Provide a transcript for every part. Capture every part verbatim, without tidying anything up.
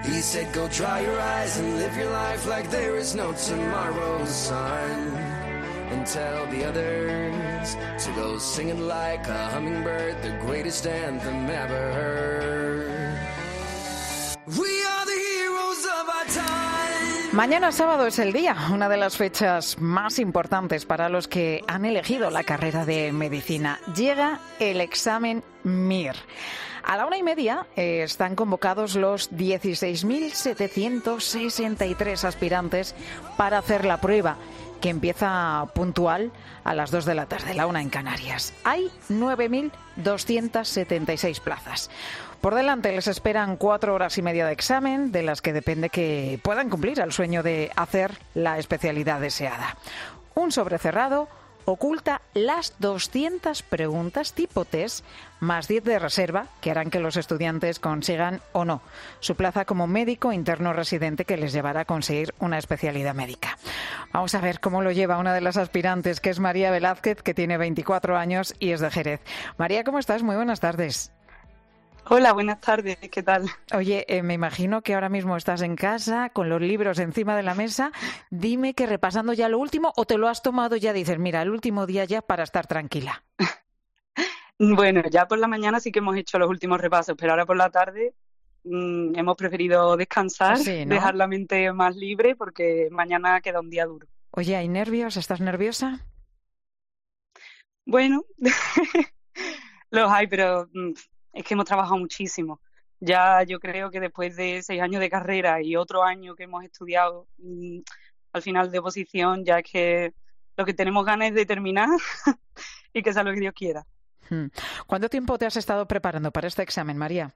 He said go dry your eyes and live your life like there is no tomorrow, son. And tell the others to go singing like a hummingbird, the greatest anthem ever heard. We are the heroes of our time. Mañana sábado es el día, una de las fechas más importantes para los que han elegido la carrera de medicina. Llega el examen M I R. A la una y media eh, están convocados los dieciséis mil setecientos sesenta y tres aspirantes para hacer la prueba, que empieza puntual a las dos de la tarde, la una en Canarias. Hay nueve mil doscientas setenta y seis plazas. Por delante les esperan cuatro horas y media de examen, de las que depende que puedan cumplir el sueño de hacer la especialidad deseada. Un sobre cerrado oculta las doscientas preguntas tipo test, más diez de reserva, que harán que los estudiantes consigan o no su plaza como médico interno residente, que les llevará a conseguir una especialidad médica. Vamos a ver cómo lo lleva una de las aspirantes, que es María Velázquez, que tiene veinticuatro años y es de Jerez. María, ¿cómo estás? Muy buenas tardes. Hola, buenas tardes, ¿qué tal? Oye, eh, me imagino que ahora mismo estás en casa con los libros encima de la mesa. Dime que repasando ya lo último, o te lo has tomado ya, dices, mira, el último día ya para estar tranquila. Bueno, ya por la mañana sí que hemos hecho los últimos repasos, pero ahora por la tarde mmm, hemos preferido descansar, sí, ¿no? Dejar la mente más libre, porque mañana queda un día duro. Oye, ¿hay nervios? ¿Estás nerviosa? Bueno, los hay, pero mmm, es que hemos trabajado muchísimo. Ya yo creo que después de seis años de carrera y otro año que hemos estudiado, mmm, al final de oposición, ya es que lo que tenemos ganas es de terminar y que sea lo que Dios quiera. ¿Cuánto tiempo te has estado preparando para este examen, María?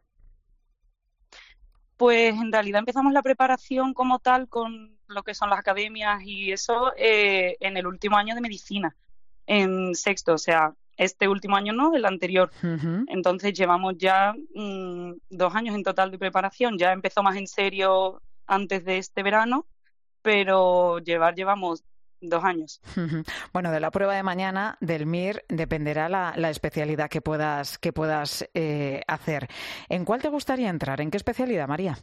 Pues en realidad empezamos la preparación como tal con lo que son las academias y eso eh, en el último año de medicina, en sexto, o sea, este último año no, el anterior. Uh-huh. Entonces llevamos ya mmm, dos años en total de preparación. Ya empezó más en serio antes de este verano, pero llevar llevamos dos años. Uh-huh. Bueno, de la prueba de mañana del M I R dependerá la, la especialidad que puedas, que puedas eh, hacer. ¿En cuál te gustaría entrar? ¿En qué especialidad, María?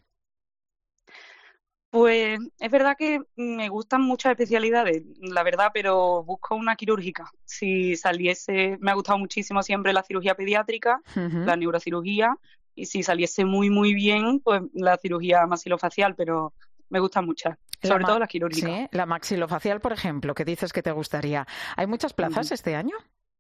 Pues es verdad que me gustan muchas especialidades, la verdad, pero busco una quirúrgica. Si saliese, me ha gustado muchísimo siempre la cirugía pediátrica, uh-huh. la neurocirugía, y si saliese muy, muy bien, pues la cirugía maxilofacial, pero me gustan muchas, sobre la todo las quirúrgicas. Sí, la maxilofacial, por ejemplo, que dices que te gustaría. ¿Hay muchas plazas uh-huh. este año?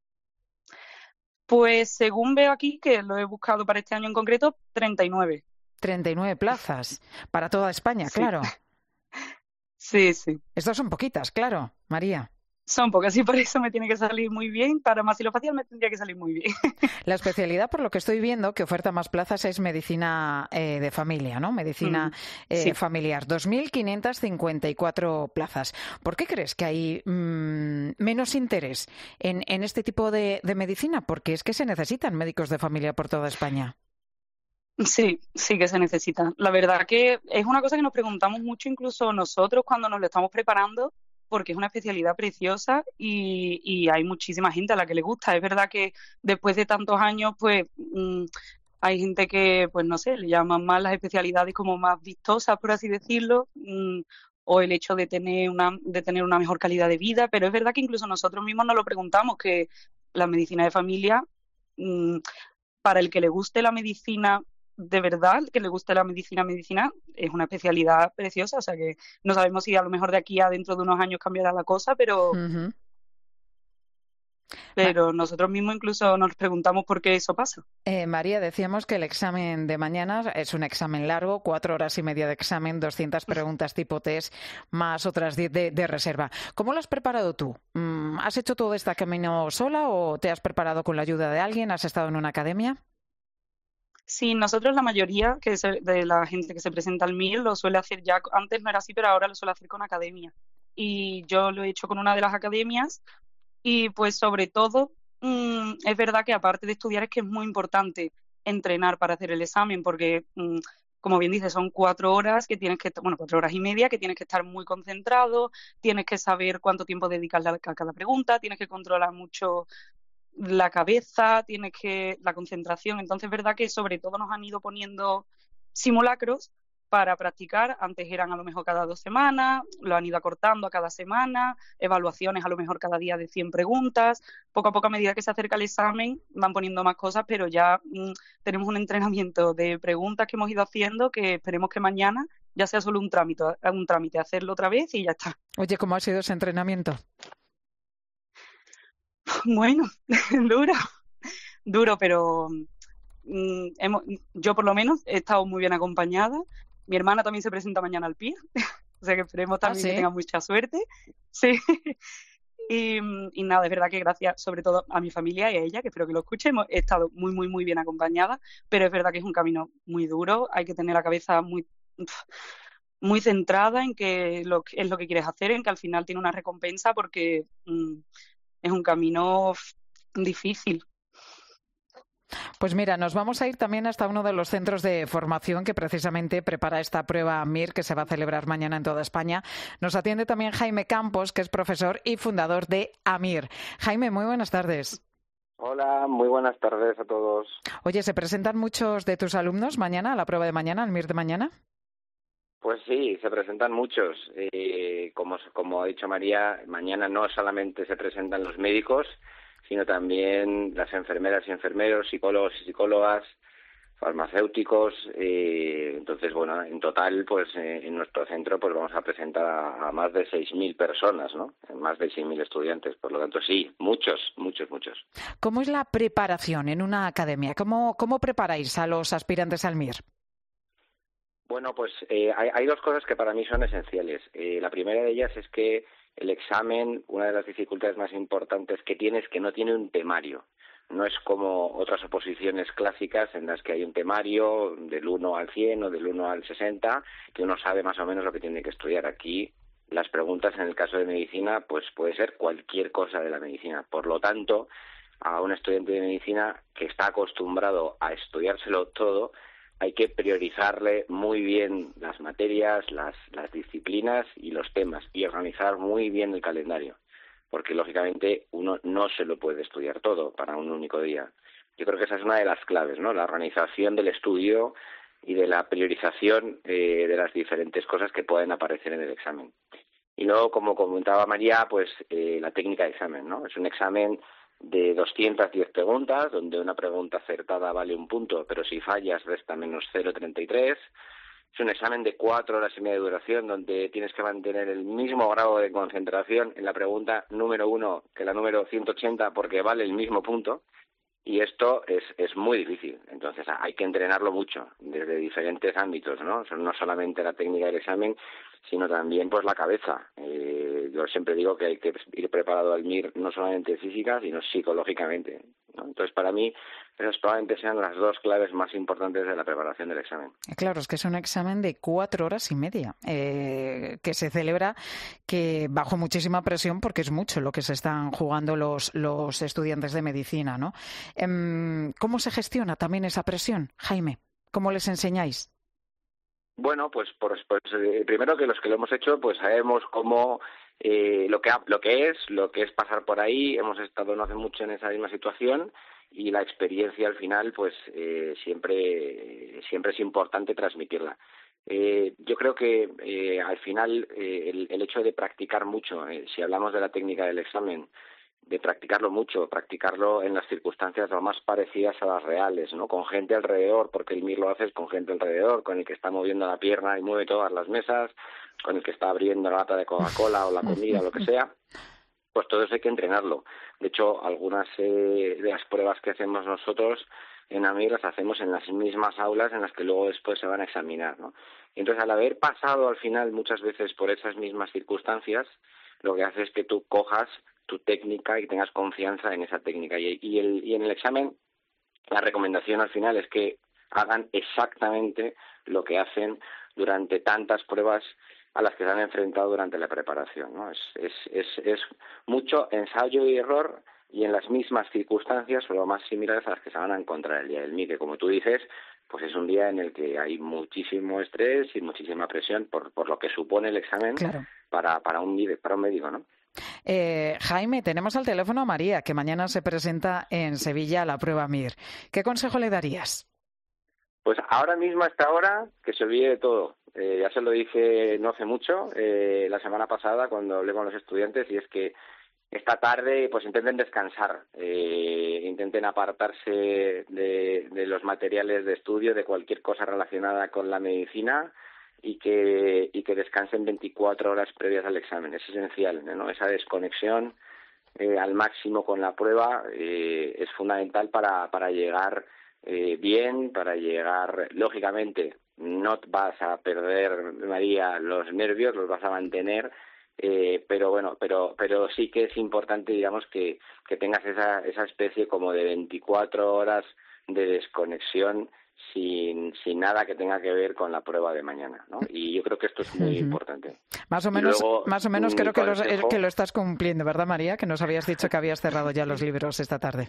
Pues según veo aquí, que lo he buscado para este año en concreto, treinta y nueve. treinta y nueve plazas para toda España, sí. claro. Sí, sí. Estas son poquitas, claro, María. Son pocas y por eso me tiene que salir muy bien. Para maxilofacial me tendría que salir muy bien. La especialidad, por lo que estoy viendo, que oferta más plazas es medicina eh, de familia, ¿no? Medicina mm, eh, sí. familiar. dos mil quinientas cincuenta y cuatro plazas. ¿Por qué crees que hay mmm, menos interés en, en este tipo de, de medicina? Porque es que se necesitan médicos de familia por toda España. Sí, sí que se necesita. La verdad que es una cosa que nos preguntamos mucho incluso nosotros cuando nos lo estamos preparando, porque es una especialidad preciosa y, y hay muchísima gente a la que le gusta. Es verdad que después de tantos años, pues mmm, hay gente que, pues no sé, le llaman más las especialidades como más vistosas, por así decirlo, mmm, o el hecho de tener una de tener una mejor calidad de vida, pero es verdad que incluso nosotros mismos nos lo preguntamos, que la medicina de familia, mmm, para el que le guste la medicina de verdad, que le guste la medicina, medicina, es una especialidad preciosa, o sea que no sabemos si a lo mejor de aquí a dentro de unos años cambiará la cosa, pero uh-huh. pero Ma- nosotros mismos incluso nos preguntamos por qué eso pasa. Eh, María, decíamos que el examen de mañana es un examen largo, cuatro horas y media de examen, doscientas preguntas tipo test, más otras diez de, de reserva. ¿Cómo lo has preparado tú? ¿Has hecho todo este camino sola o te has preparado con la ayuda de alguien? ¿Has estado en una academia? Sí, nosotros la mayoría que se, de la gente que se presenta al M I R lo suele hacer ya, antes no era así, pero ahora lo suele hacer con academia. Y yo lo he hecho con una de las academias y pues sobre todo mmm, es verdad que aparte de estudiar es que es muy importante entrenar para hacer el examen, porque mmm, como bien dices, son cuatro horas que tienes que, bueno, cuatro horas y media que tienes que estar muy concentrado, tienes que saber cuánto tiempo dedicarle a cada pregunta, tienes que controlar mucho la cabeza, tienes que la concentración. Entonces es verdad que sobre todo nos han ido poniendo simulacros para practicar. Antes eran a lo mejor cada dos semanas, lo han ido acortando a cada semana, evaluaciones a lo mejor cada día de cien preguntas. Poco a poco, a medida que se acerca el examen, van poniendo más cosas, pero ya mmm, tenemos un entrenamiento de preguntas que hemos ido haciendo que esperemos que mañana ya sea solo un trámite, un trámite, hacerlo otra vez y ya está. Oye, ¿cómo ha sido ese entrenamiento? Bueno, duro, duro, pero mmm, hemos, yo por lo menos he estado muy bien acompañada. Mi hermana también se presenta mañana al P I R, o sea que esperemos también ¿Ah, sí? que tenga mucha suerte. Sí. Y, y nada, es verdad que gracias sobre todo a mi familia y a ella, que espero que lo escuche, hemos estado muy, muy, muy bien acompañada, pero es verdad que es un camino muy duro, hay que tener la cabeza muy, muy centrada en que lo, es lo que quieres hacer, en que al final tiene una recompensa, porque mmm, es un camino difícil. Pues mira, nos vamos a ir también hasta uno de los centros de formación que precisamente prepara esta prueba M I R que se va a celebrar mañana en toda España. Nos atiende también Jaime Campos, que es profesor y fundador de AMIR. Jaime, muy buenas tardes. Hola, muy buenas tardes a todos. Oye, ¿se presentan muchos de tus alumnos mañana a la prueba de mañana, al M I R de mañana? Pues sí, se presentan muchos. Eh, como, como ha dicho María, mañana no solamente se presentan los médicos, sino también las enfermeras y enfermeros, psicólogos y psicólogas, farmacéuticos. Eh, entonces, bueno, en total, pues eh, en nuestro centro pues vamos a presentar a, a más de seis mil personas, ¿no? Más de seis mil estudiantes. Por lo tanto, sí, muchos, muchos, muchos. ¿Cómo es la preparación en una academia? ¿Cómo, cómo preparáis a los aspirantes al M I R? Bueno, pues eh, hay, hay dos cosas que para mí son esenciales. Eh, la primera de ellas es que el examen, una de las dificultades más importantes que tiene es que no tiene un temario. No es como otras oposiciones clásicas en las que hay un temario del uno al cien o del uno al sesenta, que uno sabe más o menos lo que tiene que estudiar. Aquí las preguntas en el caso de medicina pues puede ser cualquier cosa de la medicina. Por lo tanto, a un estudiante de medicina que está acostumbrado a estudiárselo todo, hay que priorizarle muy bien las materias, las, las disciplinas y los temas, y organizar muy bien el calendario, porque lógicamente uno no se lo puede estudiar todo para un único día. Yo creo que esa es una de las claves, ¿no? La organización del estudio y de la priorización eh, de las diferentes cosas que pueden aparecer en el examen. Y luego, como comentaba María, pues eh, la técnica de examen, ¿no? Es un examen de doscientas diez preguntas, donde una pregunta acertada vale un punto, pero si fallas resta menos cero coma treinta y tres. Es un examen de cuatro horas y media de duración, donde tienes que mantener el mismo grado de concentración en la pregunta número uno que la número ciento ochenta, porque vale el mismo punto, y esto es, es muy difícil. Entonces hay que entrenarlo mucho, desde diferentes ámbitos, ¿no? No solamente la técnica del examen, sino también pues la cabeza. Eh, yo siempre digo que hay que ir preparado al M I R no solamente física, sino psicológicamente, ¿no? Entonces, para mí, esas probablemente sean las dos claves más importantes de la preparación del examen. Claro, es que es un examen de cuatro horas y media, eh, que se celebra que bajo muchísima presión, porque es mucho lo que se están jugando los, los estudiantes de medicina, ¿no? Eh, ¿Cómo se gestiona también esa presión, Jaime? ¿Cómo les enseñáis? Bueno, pues, pues, pues eh, primero que los que lo hemos hecho, pues sabemos cómo eh, lo que ha, lo que es, lo que es pasar por ahí. Hemos estado no hace mucho en esa misma situación y la experiencia al final, pues eh, siempre siempre es importante transmitirla. Eh, yo creo que eh, al final eh, el, el hecho de practicar mucho, eh, si hablamos de la técnica del examen, de practicarlo mucho, practicarlo en las circunstancias lo más parecidas a las reales, ¿no? Con gente alrededor, porque el M I R lo haces con gente alrededor, con el que está moviendo la pierna y mueve todas las mesas, con el que está abriendo la lata de Coca-Cola o la comida o lo que sea. Pues todo eso hay que entrenarlo. De hecho, algunas eh, de las pruebas que hacemos nosotros en A M I R las hacemos en las mismas aulas en las que luego después se van a examinar, ¿no? Y entonces, al haber pasado al final muchas veces por esas mismas circunstancias, lo que hace es que tú cojas tu técnica y tengas confianza en esa técnica. Y, y, el, y en el examen, la recomendación al final es que hagan exactamente lo que hacen durante tantas pruebas a las que se han enfrentado durante la preparación, ¿no? Es, es, es, es mucho ensayo y error, y en las mismas circunstancias o lo más similares a las que se van a encontrar el día del M I R, que, como tú dices, pues es un día en el que hay muchísimo estrés y muchísima presión por, por lo que supone el examen. Claro. para, para, un, para un médico, ¿no? Eh, Jaime, tenemos al teléfono a María, que mañana se presenta en Sevilla a la prueba M I R. ¿Qué consejo le darías? Pues ahora mismo, hasta ahora, que se olvide de todo. Eh, ya se lo dije no hace mucho, eh, la semana pasada, cuando hablé con los estudiantes, y es que esta tarde pues intenten descansar, eh, intenten apartarse de, de los materiales de estudio, de cualquier cosa relacionada con la medicina, y que y que descansen veinticuatro horas previas al examen. Es esencial, ¿no? Esa desconexión eh, al máximo con la prueba eh, es fundamental para, para llegar eh, bien, para llegar, lógicamente, no vas a perder, María, los nervios, los vas a mantener, eh, pero bueno, pero pero sí que es importante, digamos, que, que tengas esa, esa especie como de veinticuatro horas de desconexión sin sin nada que tenga que ver con la prueba de mañana, ¿no? Y yo creo que esto es muy uh-huh. importante. Más o menos, luego, más o menos creo que, los, que lo estás cumpliendo, ¿verdad, María? Que nos habías dicho que habías cerrado ya los libros esta tarde.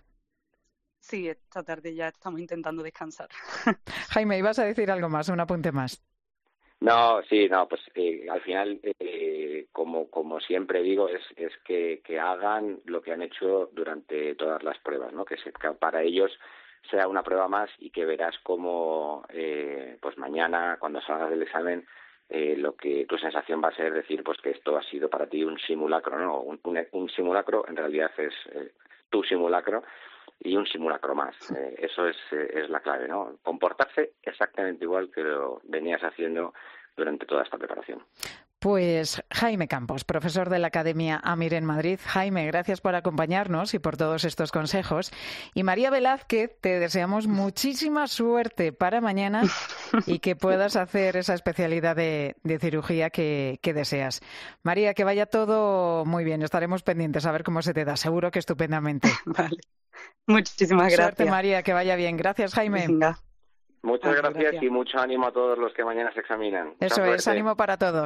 Sí, esta tarde ya estamos intentando descansar. Jaime, ¿ibas a decir algo más, un apunte más? No, sí, no, pues eh, al final, eh, como como siempre digo, es es que, que hagan lo que han hecho durante todas las pruebas, ¿no? Que, se, que para ellos sea una prueba más, y que verás cómo eh, pues mañana, cuando salgas del examen, eh, lo que tu sensación va a ser decir pues que esto ha sido para ti un simulacro, ¿no? Un, un, un simulacro en realidad es eh, tu simulacro, y un simulacro más. Eh, eso es, eh, es la clave, ¿no? Comportarse exactamente igual que lo venías haciendo durante toda esta preparación. Pues Jaime Campos, profesor de la Academia Amir en Madrid. Jaime, gracias por acompañarnos y por todos estos consejos. Y María Velázquez, te deseamos muchísima suerte para mañana y que puedas hacer esa especialidad de, de cirugía que, que deseas. María, que vaya todo muy bien. Estaremos pendientes a ver cómo se te da. Seguro que estupendamente. Vale. Muchísimas gracias. Suerte, María, que vaya bien. Gracias, Jaime. Venga. Muchas gracias, gracias y mucho ánimo a todos los que mañana se examinan. Eso es, ánimo para todos.